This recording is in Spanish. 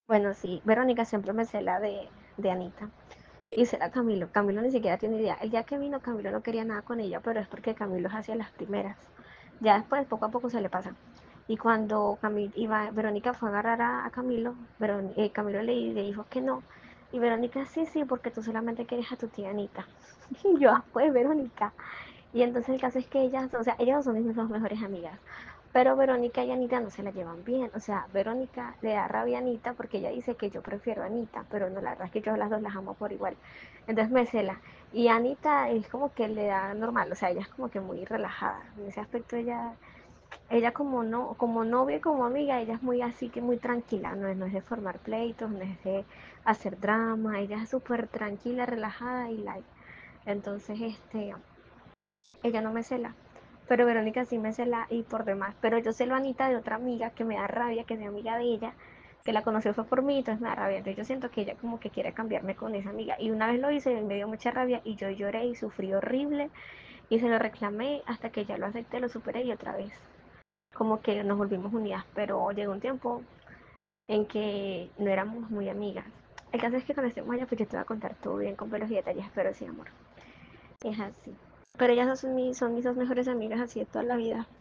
Bueno, sí, Verónica siempre me cela de Anita. Y cela a Camilo. Camilo ni siquiera tiene idea. El día que vino, Camilo no quería nada con ella, pero es porque Camilo es hacia las primeras. Ya después, poco a poco se le pasa. Y cuando Verónica fue a agarrar a Camilo, Camilo le dijo que no. Y Verónica, sí, sí, porque tú solamente quieres a tu tía Anita. Y yo, ah, pues, Verónica. Y entonces el caso es que ellas, o sea, ellas son mis dos mejores amigas. Pero Verónica y Anita no se la llevan bien. O sea, Verónica le da rabia a Anita porque ella dice que yo prefiero a Anita, pero no, la verdad es que yo a las dos las amo por igual. Entonces me cela. Y Anita es como que le da normal, o sea, ella es como que muy relajada. En ese aspecto ella como no, como novia y como amiga, ella es muy así que muy tranquila, no es de formar pleitos, no es de hacer drama, ella es súper tranquila, relajada y like. Entonces, ella no me cela, pero Verónica sí me cela y por demás. Pero yo celo a Anita de otra amiga que me da rabia, que es amiga de ella, que la conoció fue por mí, entonces me da rabia. Entonces yo siento que ella como que quiere cambiarme con esa amiga. Y una vez lo hice y me dio mucha rabia y yo lloré y sufrí horrible y se lo reclamé hasta que ya lo acepté, lo superé y otra vez. Como que nos volvimos unidas, pero llegó un tiempo en que no éramos muy amigas. El caso es que cuando estemos allá, pues yo te voy a contar todo bien con pelos y detalles, pero sí, amor. Es así. Pero ellas son mis dos mejores amigas así de toda la vida.